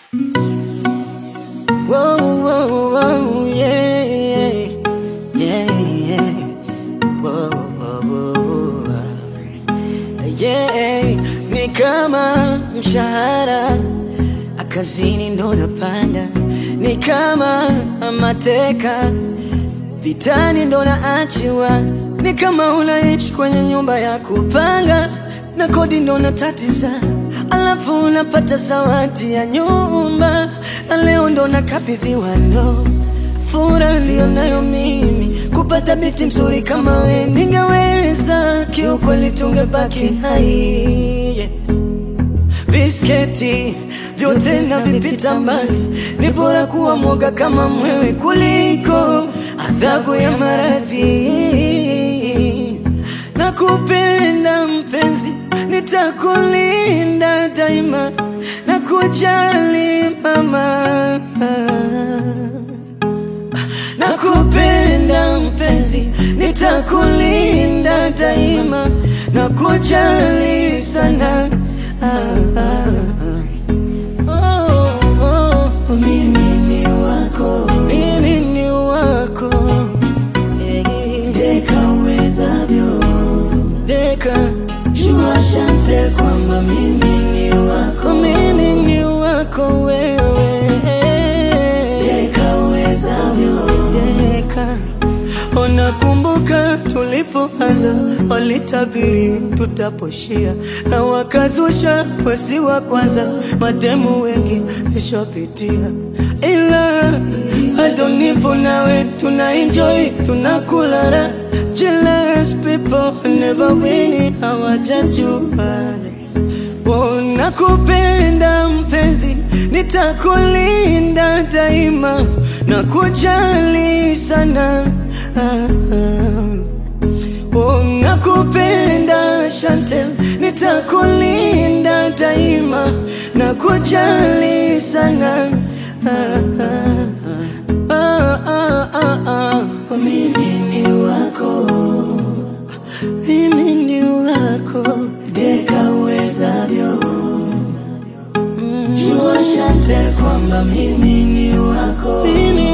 Whoa, whoa, whoa, yeah, yeah, yeah. Whoa, whoa, whoa, yeah. Ni kama mshahara kazini ndo napanda, ni kama mateka vitani ndo naachiwa, ni kama unaishi kwenye nyumba ya kupanga na kodi ndo natatiza, alafu unapata zawadi ya nyumba na leo ndo nakabidhiwa ndo furaha nilionayo mimi kupata binti mzuri kama we. Ningeweza kiukweli tungebaki hai, yeah. Bisketi vyote na vipita mbali, ni bora kuwa mwoga kama mwewe kuliko adhabu ya maradhi. Nakupenda mpenzi, nitakulinda daima na kujali mama. Nakupenda mpenzi, nitakulinda daima na kujali sana. Mimi ni wako, mimi ni wako, deka uwezavyo, deka jua Chantel kwamba mimi ni wako, mimi ni wako wewe, deka uwezavyo, deka. Unakumbuka tulipoanza, walitabiri tutaposhia na wakazusha wasi wa kwanza, mademu wengi nishapitia, ila hado nipo nawe, tuna enjoy, tunakula raha. Jealous people never win, hawajajua. Nakupenda mpenzi, nitakulinda daima na kujali sana. Nakupenda Chantel, nitakulinda daima na kujali sana. Mimi ni wako, mimi ni wako, deka uwezavyo, jua Chantel kwamba mimi ni wako, mimi